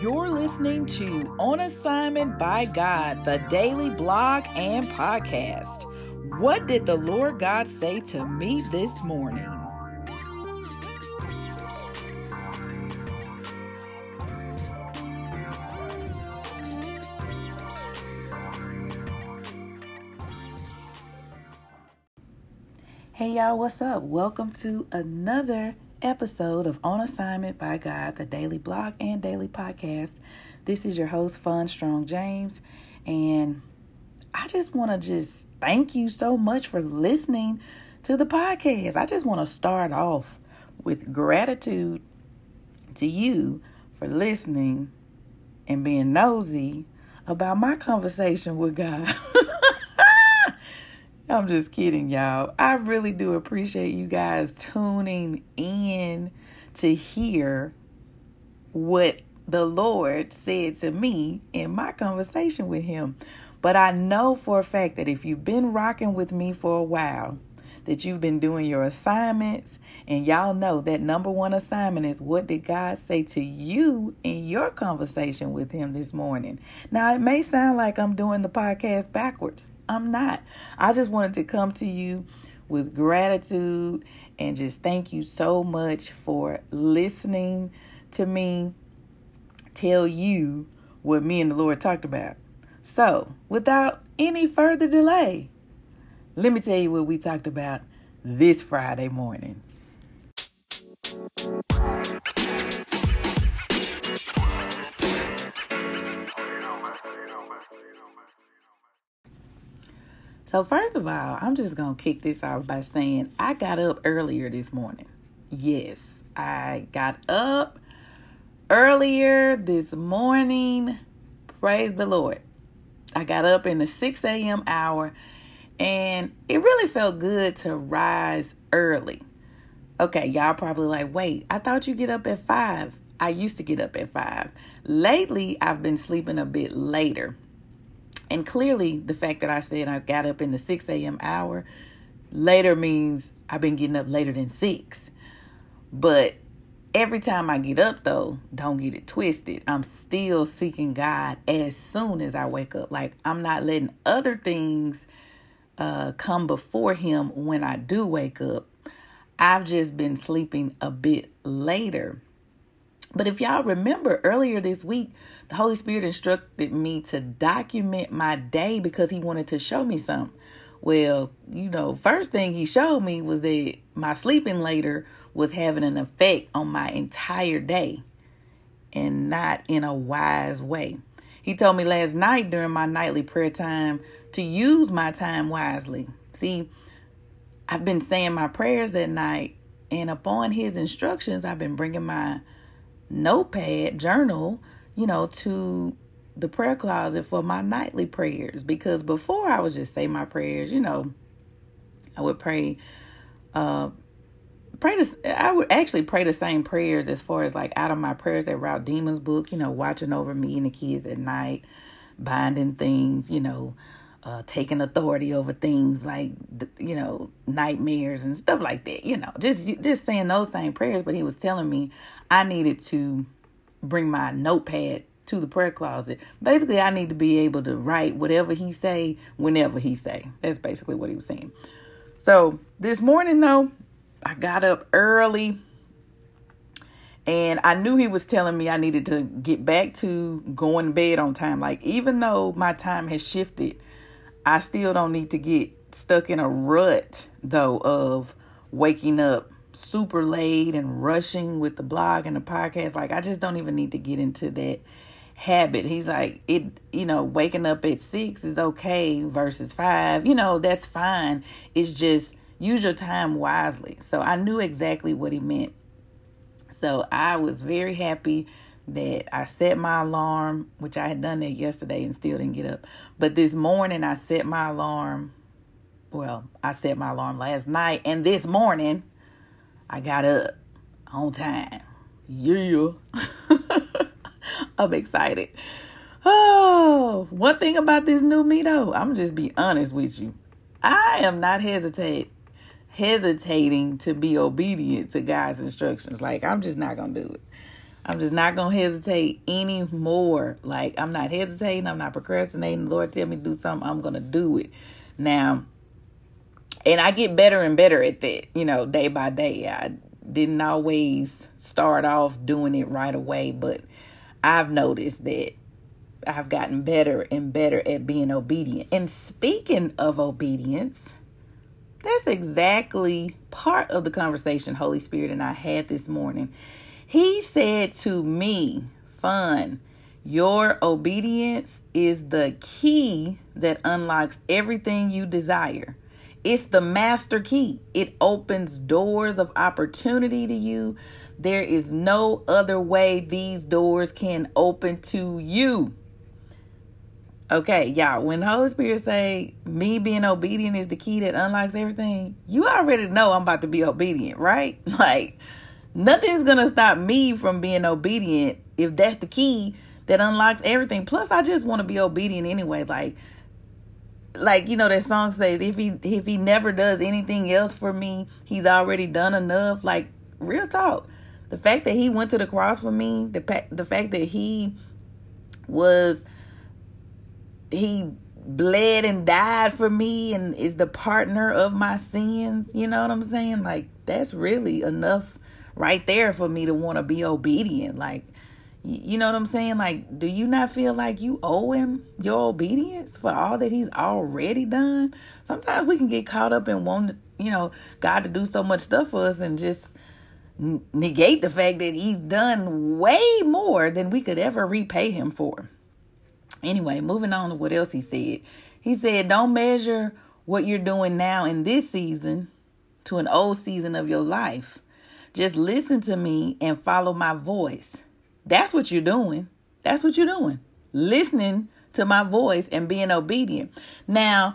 You're listening to On Assignment by God, the daily blog and podcast. What did the Lord God say to me this morning? Hey y'all, what's up? Welcome to another episode of On Assignment by God, the daily blog and daily podcast. This is your host, Fun Strong James, and I just want to thank you so much for listening to the podcast. I just want to start off with gratitude to you for listening and being nosy about my conversation with God. I'm just kidding, y'all. I really do appreciate you guys tuning in to hear what the Lord said to me in my conversation with him. But I know for a fact that if you've been rocking with me for a while, that you've been doing your assignments, and y'all know that number one assignment is what did God say to you in your conversation with him this morning. Now, it may sound like I'm doing the podcast backwards. I'm not. I just wanted to come to you with gratitude and just thank you so much for listening to me tell you what me and the Lord talked about. So, without any further delay, let me tell you what we talked about this Friday morning. So first of all, I'm just going to kick this off by saying I got up earlier this morning. Yes, I got up earlier this morning. Praise the Lord. I got up in the 6 a.m. hour, and it really felt good to rise early. Okay, y'all probably like, wait, I thought you get up at 5. I used to get up at 5. Lately, I've been sleeping a bit later. And clearly, the fact that I said I got up in the 6 a.m. hour later means I've been getting up later than 6. But every time I get up, though, don't get it twisted. I'm still seeking God as soon as I wake up. Like, I'm not letting other things come before him when I do wake up. I've just been sleeping a bit later. But if y'all remember earlier this week, the Holy Spirit instructed me to document my day because he wanted to show me something. Well, first thing he showed me was that my sleeping later was having an effect on my entire day and not in a wise way. He told me last night during my nightly prayer time to use my time wisely. See, I've been saying my prayers at night, and upon his instructions, I've been bringing my notepad journal, to the prayer closet for my nightly prayers. Because before I would just say my prayers, I would pray. I would actually pray the same prayers as far as like out of my prayers that rout demons book, watching over me and the kids at night, binding things, taking authority over things like, nightmares and stuff like that, just saying those same prayers. But he was telling me I needed to bring my notepad to the prayer closet. Basically, I need to be able to write whatever he say, whenever he say. That's basically what he was saying. So this morning, though, I got up early, and I knew he was telling me I needed to get back to going to bed on time. Like, even though my time has shifted, I still don't need to get stuck in a rut, though, of waking up super late and rushing with the blog and the podcast. Like, I just don't even need to get into that habit. He's like, waking up at 6 is okay versus 5. That's fine. It's just use your time wisely. So I knew exactly what he meant. So I was very happy that I set my alarm, which I had done that yesterday and still didn't get up. But this morning I set my alarm. Well, I set my alarm last night, and this morning I got up on time. Yeah. I'm excited. Oh, one thing about this new me, though, I'm just be honest with you. I am not hesitating to be obedient to God's instructions. Like, I'm just not going to do it. I'm just not going to hesitate anymore. Like, I'm not hesitating. I'm not procrastinating. The Lord tell me to do something, I'm going to do it. Now, and I get better and better at that, day by day. I didn't always start off doing it right away, but I've noticed that I've gotten better and better at being obedient. And speaking of obedience, that's exactly part of the conversation Holy Spirit and I had this morning. He said to me, Fun, your obedience is the key that unlocks everything you desire. It's the master key. It opens doors of opportunity to you. There is no other way these doors can open to you. Okay, y'all, when the Holy Spirit say me being obedient is the key that unlocks everything, you already know I'm about to be obedient, right? Like, nothing's going to stop me from being obedient if that's the key that unlocks everything. Plus, I just want to be obedient anyway. Like that song says, if he never does anything else for me, he's already done enough. Like, real talk. The fact that he went to the cross for me, the fact that he bled and died for me and is the partner of my sins. You know what I'm saying? Like, that's really enough right there for me to want to be obedient. Like, you know what I'm saying? Like, do you not feel like you owe him your obedience for all that he's already done? Sometimes we can get caught up in wanting, God to do so much stuff for us and just negate the fact that he's done way more than we could ever repay him for. Anyway, moving on to what else he said. He said, don't measure what you're doing now in this season to an old season of your life. Just listen to me and follow my voice. That's what you're doing. That's what you're doing. Listening to my voice and being obedient. Now,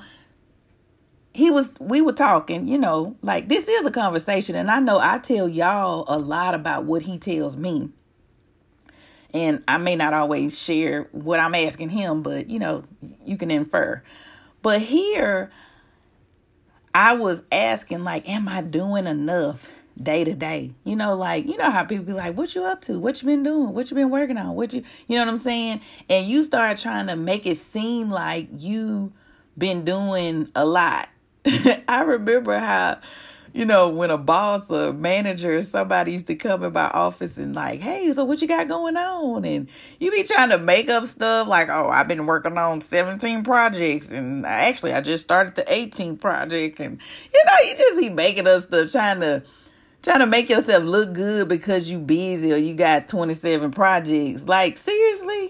we were talking, like, this is a conversation. And I know I tell y'all a lot about what he tells me. And I may not always share what I'm asking him, but, you can infer. But here, I was asking, like, am I doing enough day to day? How people be like, what you up to? What you been doing? What you been working on? You know what I'm saying? And you start trying to make it seem like you been doing a lot. I remember how, when a boss or manager or somebody used to come in my office and like, hey, so what you got going on? And you be trying to make up stuff like, oh, I've been working on 17 projects. And I just started the 18th project. And, you just be making up stuff, trying to make yourself look good because you busy or you got 27 projects. Like, seriously?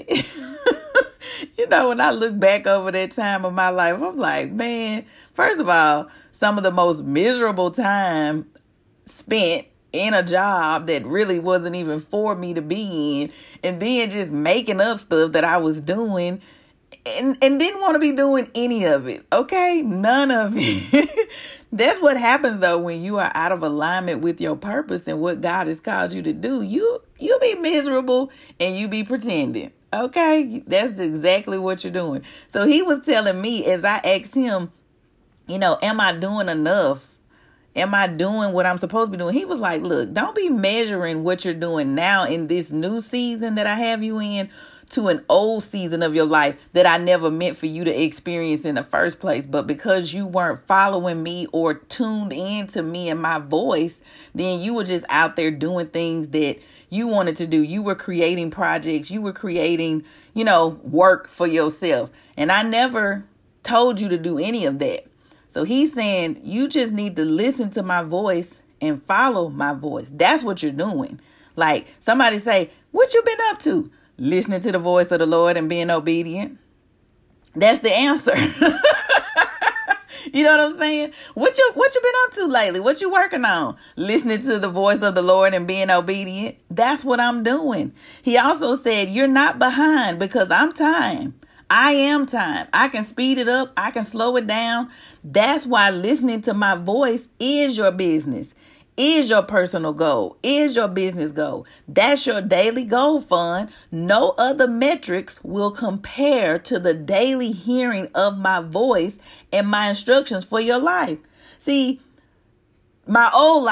When I look back over that time of my life, I'm like, man, first of all, some of the most miserable time spent in a job that really wasn't even for me to be in, and then just making up stuff that I was doing and didn't want to be doing any of it. Okay? None of it. That's what happens though when you are out of alignment with your purpose and what God has called you to do. You'll be miserable and you be pretending. Okay? That's exactly what you're doing. So he was telling me as I asked him, am I doing enough? Am I doing what I'm supposed to be doing? He was like, look, don't be measuring what you're doing now in this new season that I have you in to an old season of your life that I never meant for you to experience in the first place. But because you weren't following me or tuned in to me and my voice, then you were just out there doing things that you wanted to do. You were creating projects. You were creating, work for yourself. And I never told you to do any of that. So he's saying you just need to listen to my voice and follow my voice. That's what you're doing. Like somebody say, what you been up to? Listening to the voice of the Lord and being obedient. That's the answer. You know what I'm saying? What you been up to lately? What you working on? Listening to the voice of the Lord and being obedient. That's what I'm doing. He also said, you're not behind because I'm time. I am time. I can speed it up. I can slow it down. That's why listening to my voice is your business, is your personal goal, is your business goal. That's your daily goal, Fun. No other metrics will compare to the daily hearing of my voice and my instructions for your life. See, my old life,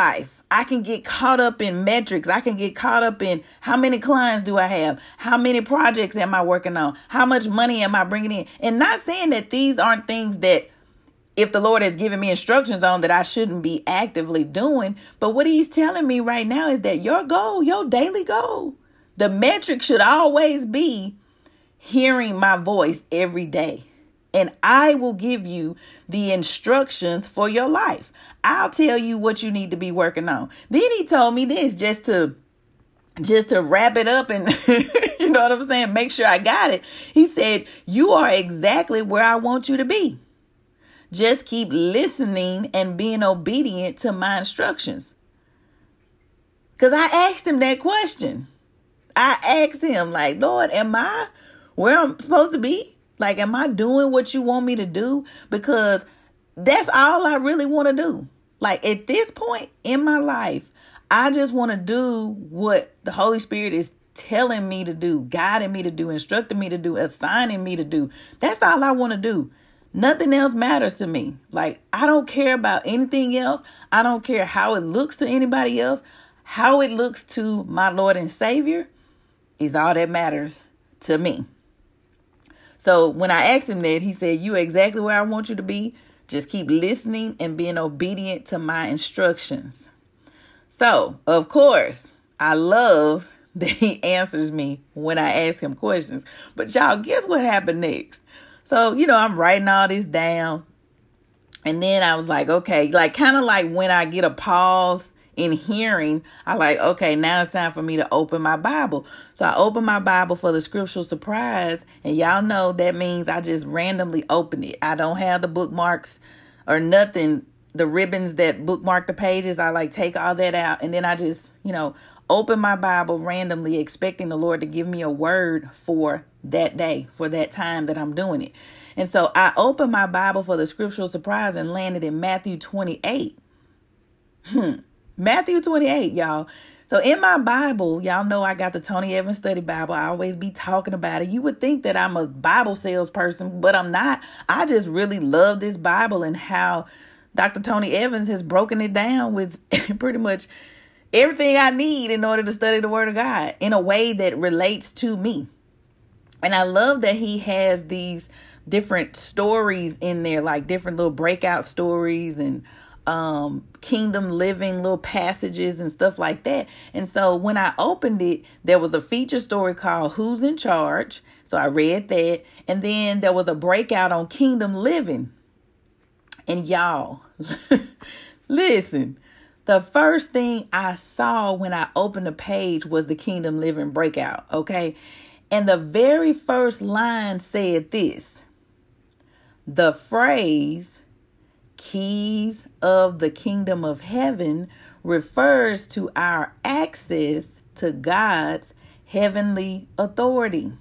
I can get caught up in metrics. I can get caught up in how many clients do I have? How many projects am I working on? How much money am I bringing in? And not saying that these aren't things that if the Lord has given me instructions on that I shouldn't be actively doing. But what he's telling me right now is that your goal, your daily goal, the metric should always be hearing my voice every day. And I will give you the instructions for your life. I'll tell you what you need to be working on. Then he told me this just to wrap it up and you know what I'm saying? Make sure I got it. He said, you are exactly where I want you to be. Just keep listening and being obedient to my instructions. Because I asked him that question. I asked him, like, Lord, am I where I'm supposed to be? Like, am I doing what you want me to do? Because that's all I really want to do. Like, at this point in my life, I just want to do what the Holy Spirit is telling me to do, guiding me to do, instructing me to do, assigning me to do. That's all I want to do. Nothing else matters to me. Like, I don't care about anything else. I don't care how it looks to anybody else. How it looks to my Lord and Savior is all that matters to me. So when I asked him that, he said, you exactly where I want you to be. Just keep listening and being obedient to my instructions. So, of course, I love that he answers me when I ask him questions. But y'all, guess what happened next? So, I'm writing all this down. And then I was like, okay, like kind of like when I get a pause in hearing, I like, okay, now it's time for me to open my Bible. So I open my Bible for the scriptural surprise. And y'all know that means I just randomly open it. I don't have the bookmarks or nothing, the ribbons that bookmark the pages. I like take all that out. And then I just, open my Bible randomly, expecting the Lord to give me a word for that day, for that time that I'm doing it. And so I opened my Bible for the scriptural surprise and landed in Matthew 28. Matthew 28, y'all. So in my Bible, y'all know I got the Tony Evans Study Bible. I always be talking about it. You would think that I'm a Bible salesperson, but I'm not. I just really love this Bible and how Dr. Tony Evans has broken it down with pretty much everything I need in order to study the Word of God in a way that relates to me. And I love that he has these different stories in there, like different little breakout stories and kingdom living little passages and stuff like that. And so when I opened it, there was a feature story called Who's in Charge? So I read that. And then there was a breakout on kingdom living. And y'all, listen, the first thing I saw when I opened the page was the kingdom living breakout. Okay. And the very first line said this: the phrase keys of the kingdom of heaven refers to our access to God's heavenly authority.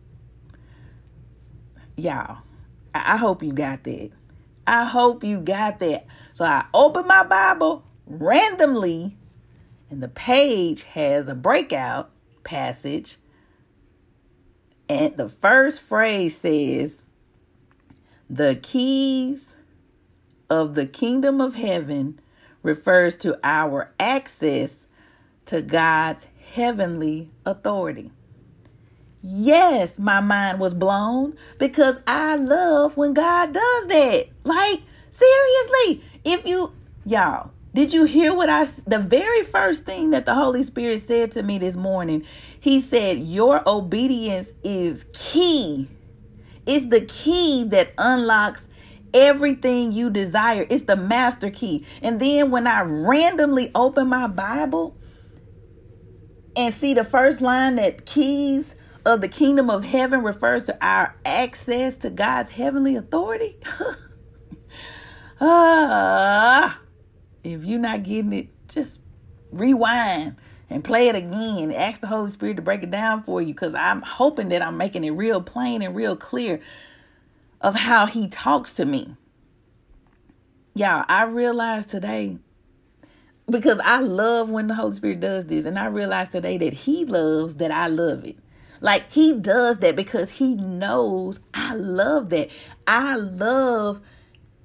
Y'all, I hope you got that. I hope you got that. So I opened my Bible randomly, and the page has a breakout passage. And the first phrase says, the keys of the kingdom of heaven refers to our access to God's heavenly authority. Yes, my mind was blown because I love when God does that. Like, seriously, y'all, did you hear the very first thing that the Holy Spirit said to me this morning? He said, your obedience is key. It's the key that unlocks everything you desire. It's the master key. And then when I randomly open my Bible and see the first line, that keys of the kingdom of heaven refers to our access to God's heavenly authority. If you're not getting it, just rewind and play it again. Ask the Holy Spirit to break it down for you, because I'm hoping that I'm making it real plain and real clear of how he talks to me. Y'all, I realized today, because I love when the Holy Spirit does this, and I realized today that he loves that I love it. Like, he does that because he knows I love that. I love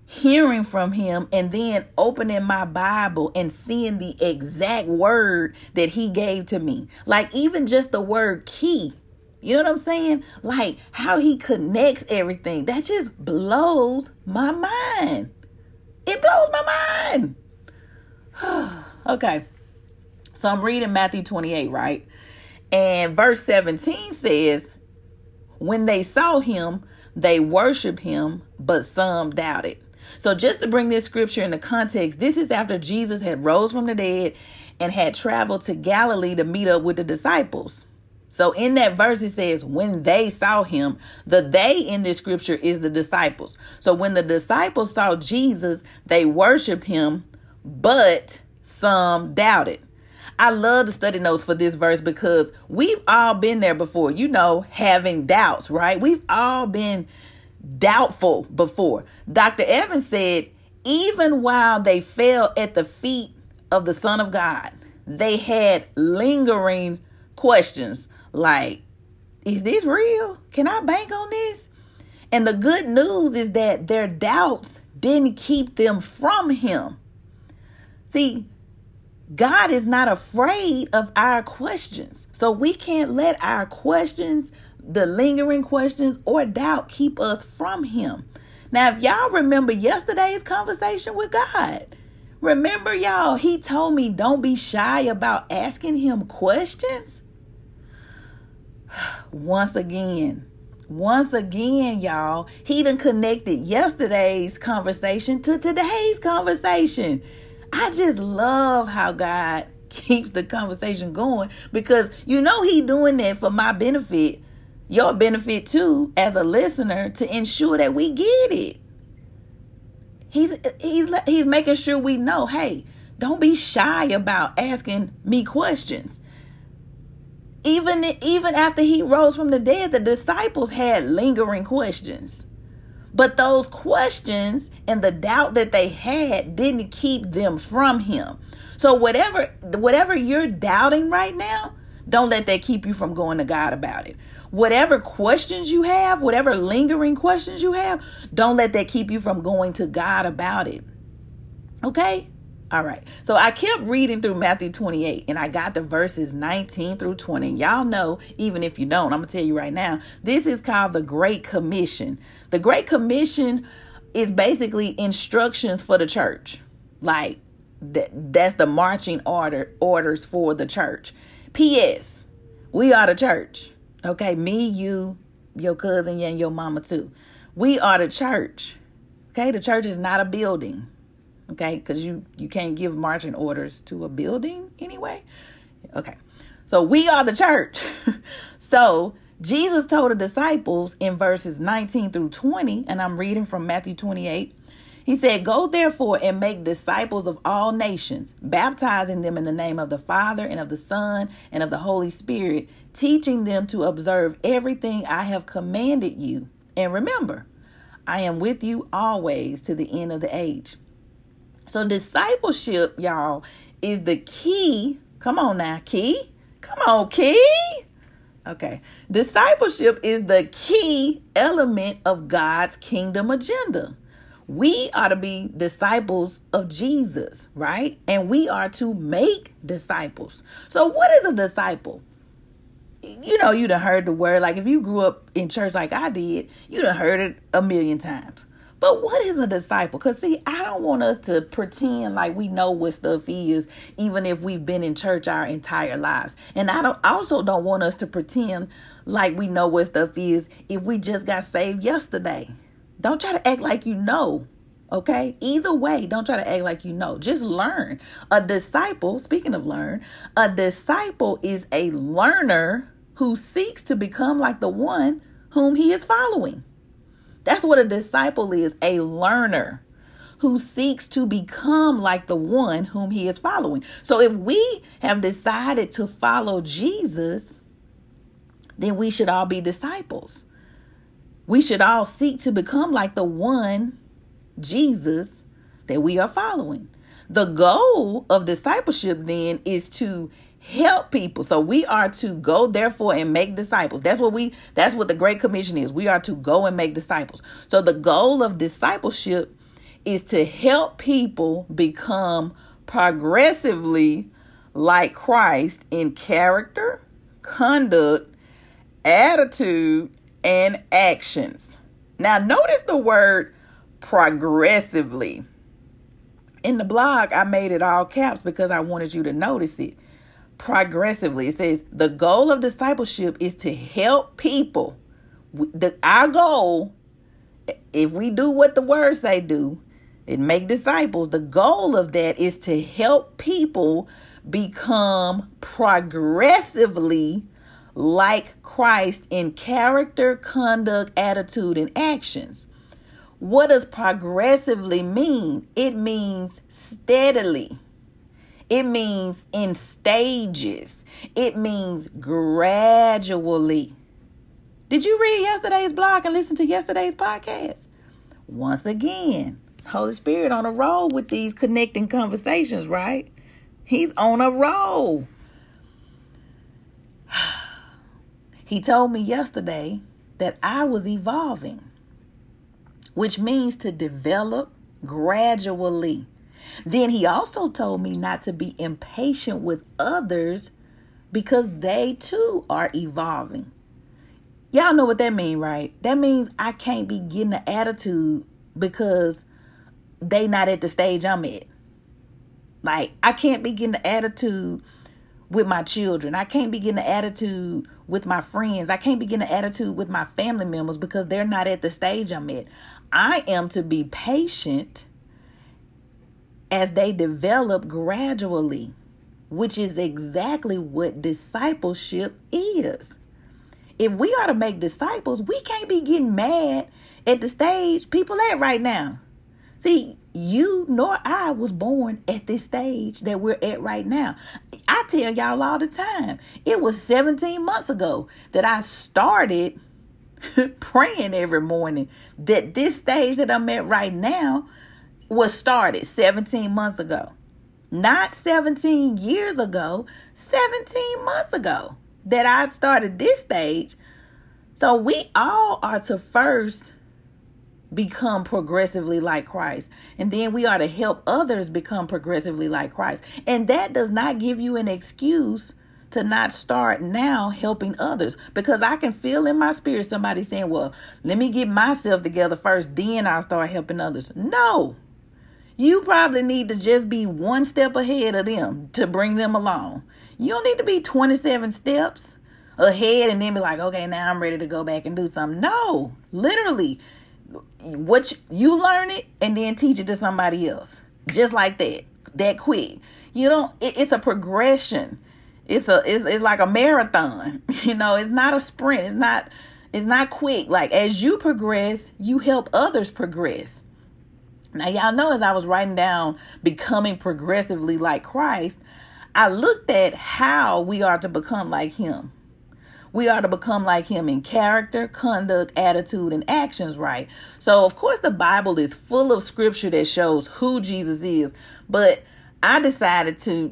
hearing from him, and then opening my Bible and seeing the exact word that he gave to me. Like even just the word key. You know what I'm saying? Like how he connects everything. That just blows my mind. It blows my mind. Okay. So I'm reading Matthew 28, right? And verse 17 says, when they saw him, they worshiped him, but some doubted. So just to bring this scripture into context, this is after Jesus had rose from the dead and had traveled to Galilee to meet up with the disciples. So in that verse, it says, when they saw him, the they in this scripture is the disciples. So when the disciples saw Jesus, they worshiped him, but some doubted. I love the study notes for this verse because we've all been there before, having doubts, right? We've all been doubtful before. Dr. Evans said, even while they fell at the feet of the Son of God, they had lingering questions like, is this real? Can I bank on this? And the good news is that their doubts didn't keep them from him. See, God is not afraid of our questions. So we can't let our questions, the lingering questions or doubt, keep us from him. Now, if y'all remember yesterday's conversation with God, remember y'all, he told me don't be shy about asking him questions. Once again, y'all, he done connected yesterday's conversation to today's conversation. I just love how God keeps the conversation going because he doing that for my benefit, your benefit too, as a listener, to ensure that we get it. He's making sure we know, hey, don't be shy about asking me questions. Even after he rose from the dead, the disciples had lingering questions. But those questions and the doubt that they had didn't keep them from him. So whatever you're doubting right now, don't let that keep you from going to God about it. Whatever questions you have, whatever lingering questions you have, don't let that keep you from going to God about it. Okay? All right. So I kept reading through Matthew 28 and I got the verses 19 through 20. Y'all know, even if you don't, I'm going to tell you right now, this is called the Great Commission. The Great Commission is basically instructions for the church. Like that's the marching orders for the church. P.S. We are the church. Okay. Me, you, your cousin, and your mama too. We are the church. Okay. The church is not a building. Okay, because you can't give marching orders to a building anyway. Okay, so we are the church. So Jesus told the disciples in verses 19 through 20, and I'm reading from Matthew 28. He said, go therefore and make disciples of all nations, baptizing them in the name of the Father and of the Son and of the Holy Spirit, teaching them to observe everything I have commanded you. And remember, I am with you always to the end of the age. So discipleship, y'all, is the key. Come on now, key. Come on, key. Okay. Discipleship is the key element of God's kingdom agenda. We are to be disciples of Jesus, right? And we are to make disciples. So what is a disciple? You done heard the word. Like if you grew up in church like I did, you done heard it a million times. But what is a disciple? Because, see, I don't want us to pretend like we know what stuff is, even if we've been in church our entire lives. And I also don't want us to pretend like we know what stuff is if we just got saved yesterday. Don't try to act like you know, okay? Either way, don't try to act like you know. Just learn. A disciple, speaking of learn, a disciple is a learner who seeks to become like the one whom he is following. That's what a disciple is, a learner who seeks to become like the one whom he is following. So if we have decided to follow Jesus, then we should all be disciples. We should all seek to become like the one, Jesus, that we are following. The goal of discipleship then is to help people. So we are to go, therefore, and make disciples. That's what the Great Commission is. We are to go and make disciples. So the goal of discipleship is to help people become progressively like Christ in character, conduct, attitude, and actions. Now, notice the word progressively. In the blog, I made it all caps because I wanted you to notice it. Progressively. It says, the goal of discipleship is to help people. Our goal, if we do what the words say do, and make disciples, the goal of that is to help people become progressively like Christ in character, conduct, attitude, and actions. What does progressively mean? It means steadily. It means in stages. It means gradually. Did you read yesterday's blog and listen to yesterday's podcast? Once again, Holy Spirit on a roll with these connecting conversations, right? He's on a roll. He told me yesterday that I was evolving, which means to develop gradually. Then he also told me not to be impatient with others because they too are evolving. Y'all know what that means, right? That means I can't be getting an attitude because they not at the stage I'm at. Like, I can't be getting an attitude with my children. I can't be getting an attitude with my friends. I can't be getting an attitude with my family members because they're not at the stage I'm at. I am to be patient as they develop gradually, which is exactly what discipleship is. If we are to make disciples, we can't be getting mad at the stage people at right now. See, you nor I was born at this stage that we're at right now. I tell y'all all the time, it was 17 months ago that I started praying every morning that this stage that I'm at right now was started 17 months ago. Not 17 years ago, 17 months ago that I started this stage. So we all are to first become progressively like Christ. And then we are to help others become progressively like Christ. And that does not give you an excuse to not start now helping others. Because I can feel in my spirit somebody saying, well, let me get myself together first, then I'll start helping others. No. You probably need to just be one step ahead of them to bring them along. You don't need to be 27 steps ahead and then be like, okay, now I'm ready to go back and do something. No, literally, what you learn it and then teach it to somebody else. Just like that quick. You don't, it's a progression. It's like a marathon. You know, it's not a sprint. It's not quick. Like as you progress, you help others progress. Now, y'all know as I was writing down becoming progressively like Christ, I looked at how we are to become like him. We are to become like him in character, conduct, attitude, and actions, right? So, of course, the Bible is full of scripture that shows who Jesus is. But I decided to,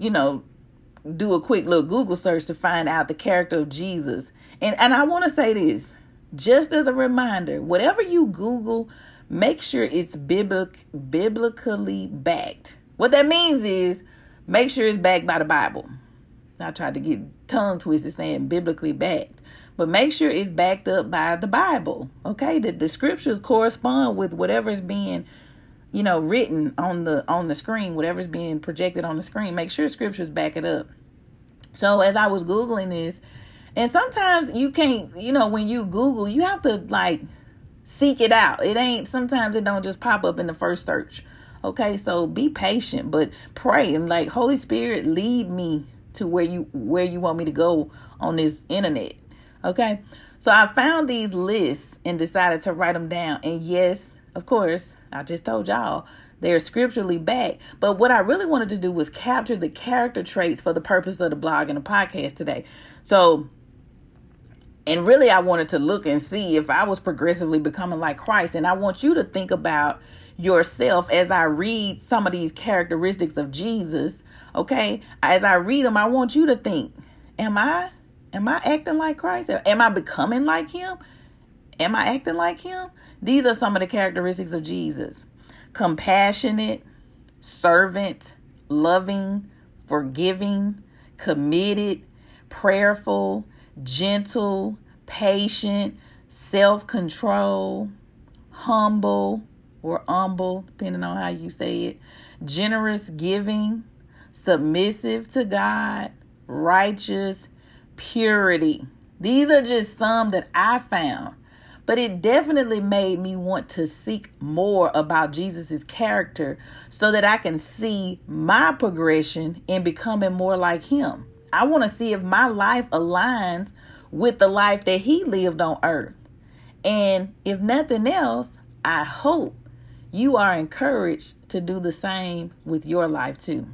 do a quick little Google search to find out the character of Jesus. And I want to say this, just as a reminder, whatever you Google, make sure it's biblically backed. What that means is make sure it's backed by the Bible. I tried to get tongue twisted saying biblically backed, but make sure it's backed up by the Bible. Okay, that the scriptures correspond with whatever is being, written on the screen, whatever's being projected on the screen. Make sure scriptures back it up. So as I was Googling this, and sometimes you can't, when you Google, you have to seek it out. Sometimes it don't just pop up in the first search. Okay, so be patient, but pray and Holy Spirit, lead me to where you want me to go on this internet. Okay, so I found these lists and decided to write them down. And yes, of course, I just told y'all they're scripturally backed. But what I really wanted to do was capture the character traits for the purpose of the blog and the podcast today. So, and really I wanted to look and see if I was progressively becoming like Christ. And I want you to think about yourself as I read some of these characteristics of Jesus. Okay, as I read them, I want you to think, am I acting like Christ? Am I becoming like him? Am I acting like him? These are some of the characteristics of Jesus. compassionate, servant, loving, forgiving, committed, prayerful, gentle, patient, self-control, humble or humble, depending on how you say it, generous, giving, submissive to God, righteous, purity. These are just some that I found, but it definitely made me want to seek more about Jesus's character so that I can see my progression in becoming more like him. I want to see if my life aligns with the life that he lived on earth. And if nothing else, I hope you are encouraged to do the same with your life too.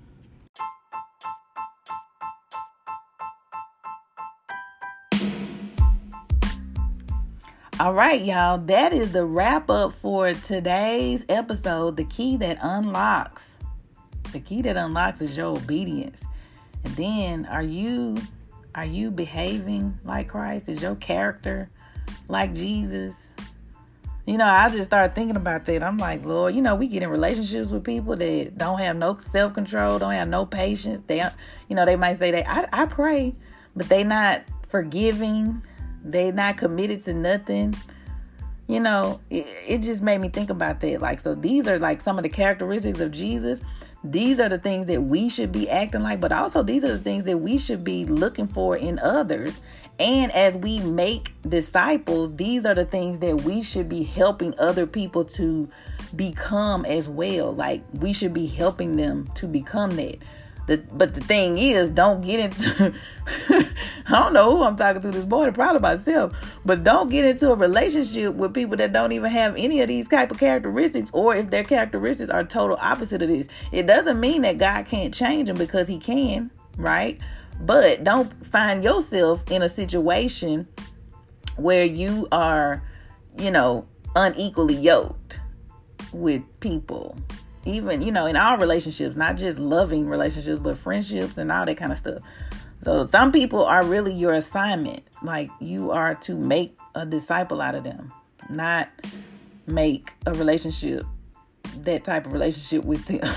All right, y'all, that is the wrap up for today's episode, The Key That Unlocks. The key that unlocks is your obedience. And then are you behaving like Christ? Is your character like Jesus? I just started thinking about that. I'm like, Lord, we get in relationships with people that don't have no self-control, don't have no patience. They might say I pray, but they not forgiving. They not committed to nothing. It just made me think about that. Like, so these are like some of the characteristics of Jesus. These are the things that we should be acting like, but also these are the things that we should be looking for in others. And as we make disciples, these are the things that we should be helping other people to become as well. Like, we should be helping them to become that. But the thing is, don't get into, I don't know who I'm talking to this morning, probably myself, but don't get into a relationship with people that don't even have any of these type of characteristics, or if their characteristics are total opposite of this. It doesn't mean that God can't change them, because he can, right? But don't find yourself in a situation where you are, unequally yoked with people. Even, in our relationships, not just loving relationships, but friendships and all that kind of stuff. So some people are really your assignment. Like, you are to make a disciple out of them, not make a relationship, that type of relationship with them.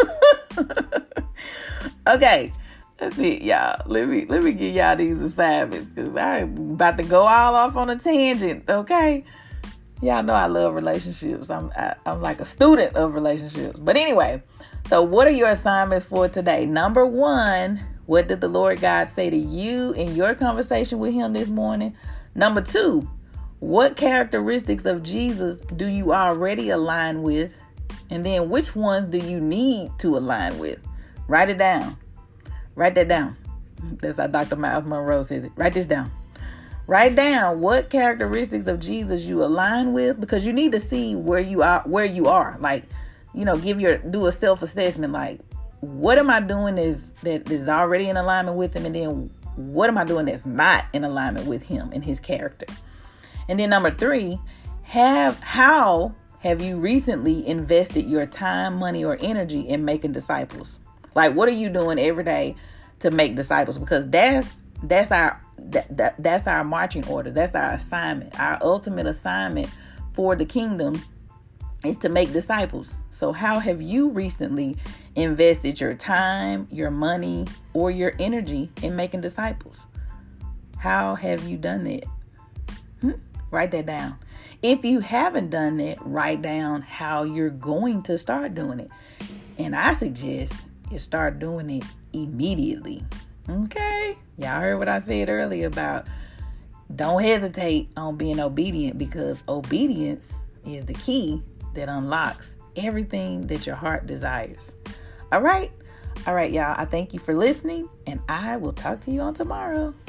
Okay, that's it, y'all. Let me give y'all these assignments, because I'm about to go all off on a tangent, okay? Y'all know I love relationships. I'm like a student of relationships. But anyway, so what are your assignments for today? Number 1, what did the Lord God say to you in your conversation with him this morning? Number 2, what characteristics of Jesus do you already align with? And then which ones do you need to align with? Write it down. Write that down. That's how Dr. Miles Monroe says it. Write this down. Write down what characteristics of Jesus you align with, because you need to see where you are. Like, do a self-assessment. Like, what am I doing that is already in alignment with him? And then what am I doing that's not in alignment with him and his character? And then number 3, how have you recently invested your time, money, or energy in making disciples? Like, what are you doing every day to make disciples? Because that's our marching order. That's our assignment. Our ultimate assignment for the kingdom is to make disciples. So how have you recently invested your time, your money, or your energy in making disciples? How have you done that? Write that down. If you haven't done that, write down how you're going to start doing it. And I suggest you start doing it immediately. Okay? Y'all heard what I said earlier about don't hesitate on being obedient, because obedience is the key that unlocks everything that your heart desires. All right, y'all. I thank you for listening, and I will talk to you on tomorrow.